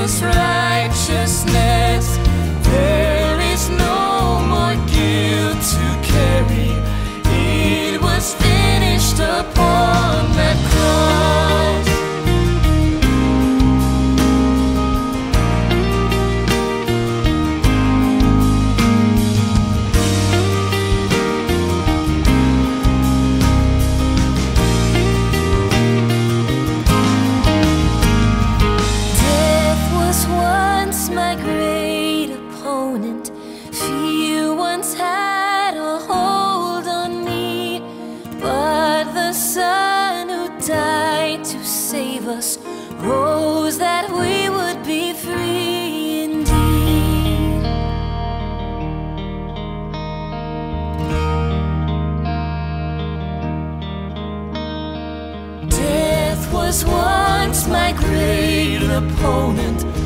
Jesus' righteousness. There is no more guilt to carry. It was finished upon that cross. Death was once my great opponent. Fear once had a hold on me, but the Son who died to save us rose that we would be free indeed. Death was once my great opponent.